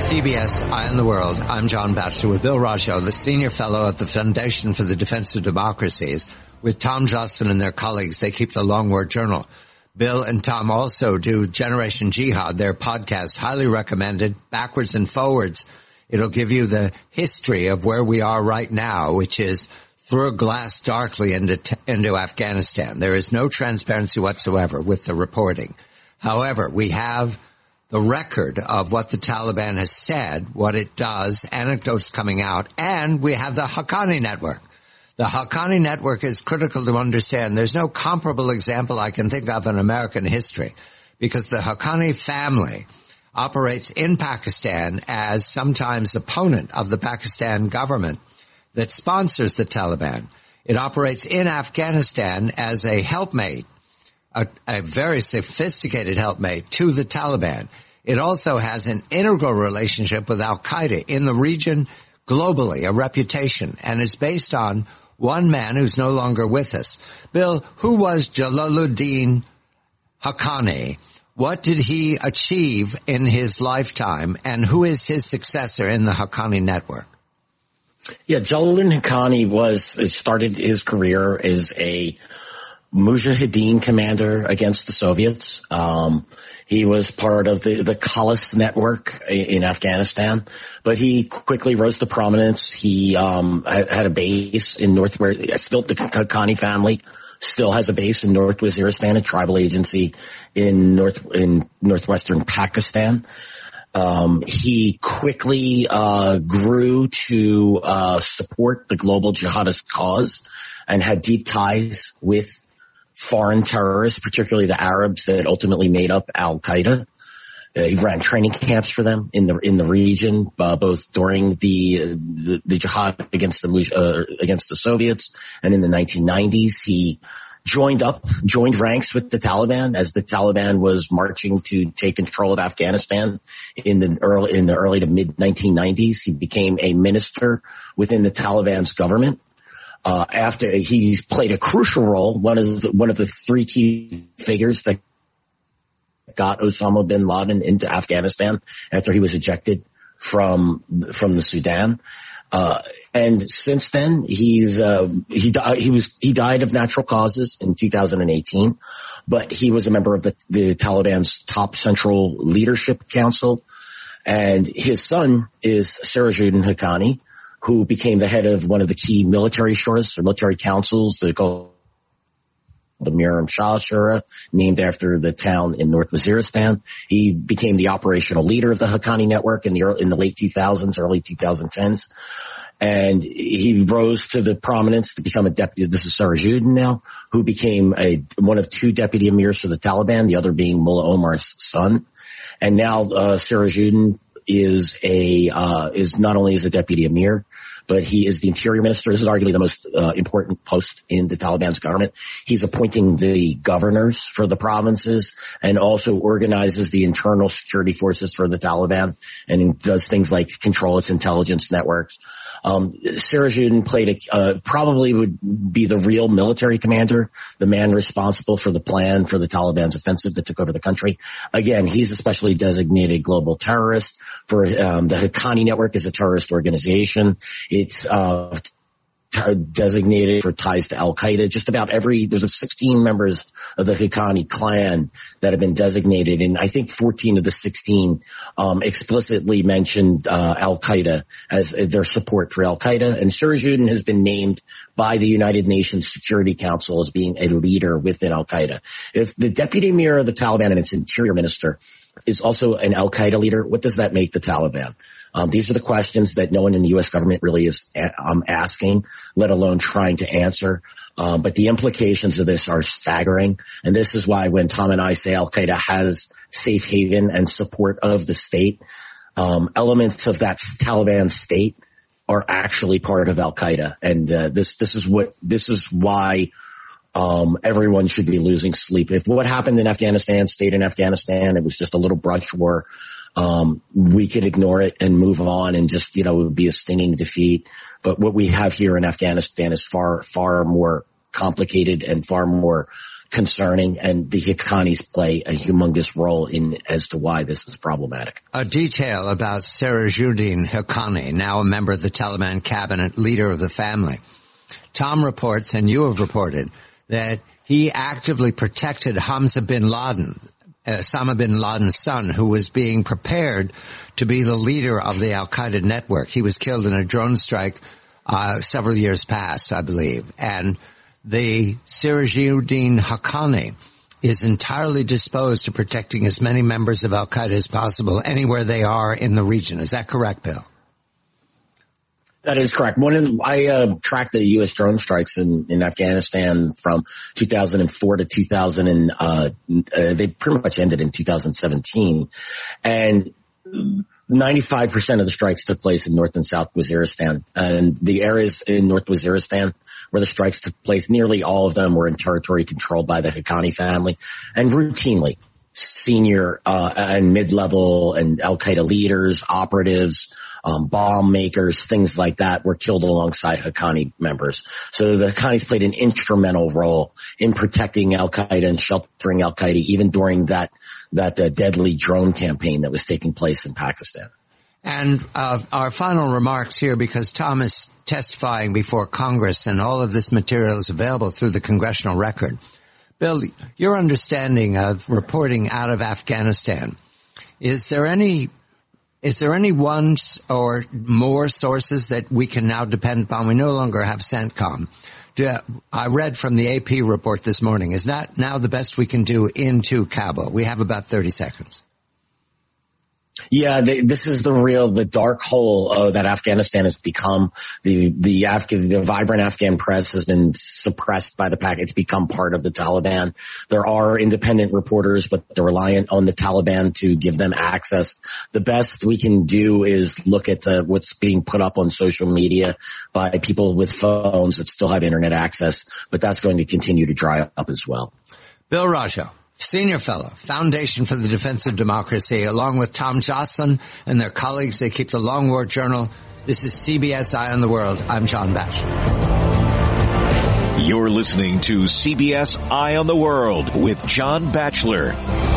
CBS Eye on the World. I'm John Batchelor with Bill Rogers, the Senior Fellow at the Foundation for the Defense of Democracies. With Tom Joscelyn and their colleagues, they keep the Long War Journal. Bill and Tom also do Generation Jihad, their podcast, highly recommended, backwards and forwards. It'll give you the history of where we are right now, which is through a glass darkly into Afghanistan. There is no transparency whatsoever with the reporting. However, we have the record of what the Taliban has said, what it does, anecdotes coming out, and we have the Haqqani Network. The Haqqani Network is critical to understand. There's no comparable example I can think of in American history, because the Haqqani family operates in Pakistan as sometimes opponent of the Pakistan government that sponsors the Taliban. It operates in Afghanistan as a helpmate, a very sophisticated helpmate to the Taliban. It also has an integral relationship with Al-Qaeda in the region globally, a reputation, and is based on one man who's no longer with us. Bill, who was Jalaluddin Haqqani? What did he achieve in his lifetime, and who is his successor in the Haqqani Network? Yeah, Jalaluddin Haqqani started his career as a Mujahideen commander against the Soviets. He was part of the Khalis network in Afghanistan, but he quickly rose to prominence. He had a base in the Haqqani family still has a base in North Waziristan, a tribal agency in northwestern Pakistan. He quickly grew to support the global jihadist cause and had deep ties with foreign terrorists, particularly the Arabs that ultimately made up Al-Qaeda. He ran training camps for them in the region, both during the jihad against the Soviets and in the 1990s. He joined ranks with the Taliban as the Taliban was marching to take control of Afghanistan in the early to mid 1990s. He became a minister within the Taliban's government. After he's played a crucial role, one of the three key figures that got Osama bin Laden into Afghanistan after he was ejected from the Sudan. And since then, he died of natural causes in 2018, but he was a member of the Taliban's top central leadership council. And his son is Sirajuddin Haqqani, who became the head of one of the key military shuras or military councils, the Miram Shah Shura, named after the town in North Waziristan. He became the operational leader of the Haqqani network in the late 2000s, early 2010s. And he rose to the prominence to become a deputy. This is Sirajuddin now, who became one of two deputy emirs for the Taliban, the other being Mullah Omar's son. And now, Sirajuddin is not only as a deputy emir, but he is the interior minister. This is arguably the most important post in the Taliban's government. He's appointing the governors for the provinces and also organizes the internal security forces for the Taliban and does things like control its intelligence networks. Sirajuddin probably would be the real military commander, the man responsible for the plan for the Taliban's offensive that took over the country. Again, he's a specially designated global terrorist. For the Haqqani Network is a terrorist organization. It's designated for ties to Al-Qaeda. There's 16 members of the Haqqani clan that have been designated, and I think 14 of the 16 explicitly mentioned Al-Qaeda as their support for Al-Qaeda. And Sirajuddin has been named by the United Nations Security Council as being a leader within Al-Qaeda. If the deputy emir of the Taliban and its interior minister is also an Al-Qaeda leader, what does that make the Taliban? These are the questions that no one in the U.S. government really is asking, let alone trying to answer. But the implications of this are staggering. And this is why when Tom and I say Al-Qaeda has safe haven and support of the state, elements of that Taliban state are actually part of Al-Qaeda. And this is why everyone should be losing sleep. If what happened in Afghanistan stayed in Afghanistan, it was just a little brush war, we could ignore it and move on and just, it would be a stinging defeat. But what we have here in Afghanistan is far, far more complicated and far more concerning, and the Haqqanis play a humongous role in as to why this is problematic. A detail about Sirajuddin Haqqani, now a member of the Taliban cabinet, leader of the family. Tom reports, and you have reported, that he actively protected Hamza bin Laden, Osama bin Laden's son, who was being prepared to be the leader of the Al-Qaeda network. He was killed in a drone strike several years past, I believe. And the Sirajuddin Haqqani is entirely disposed to protecting as many members of Al-Qaeda as possible anywhere they are in the region. Is that correct, Bill? That is correct. I tracked the U.S. drone strikes in Afghanistan from 2004 to 2000, they pretty much ended in 2017. And 95% of the strikes took place in North and South Waziristan. And the areas in North Waziristan where the strikes took place, nearly all of them were in territory controlled by the Haqqani family. And routinely, senior and mid-level and Al-Qaeda leaders, operatives, bomb makers, things like that were killed alongside Haqqani members. So the Haqqanis played an instrumental role in protecting Al-Qaeda and sheltering Al-Qaeda even during that deadly drone campaign that was taking place in Pakistan. And our final remarks here, because Tom is testifying before Congress and all of this material is available through the congressional record. Bill, your understanding of reporting out of Afghanistan, is there any one or more sources that we can now depend upon? We no longer have CENTCOM. I read from the AP report this morning. Is that now the best we can do into Kabul? We have about 30 seconds. Yeah, this is the dark hole that Afghanistan has become. The vibrant Afghan press has been suppressed by the PAC. It's become part of the Taliban. There are independent reporters, but they're reliant on the Taliban to give them access. The best we can do is look at what's being put up on social media by people with phones that still have internet access, but that's going to continue to dry up as well. Bill Rajo, Senior Fellow, Foundation for the Defense of Democracy, along with Tom Joslin and their colleagues. They keep the Long War Journal. This is CBS Eye on the World. I'm John Batchelor. You're listening to CBS Eye on the World with John Batchelor.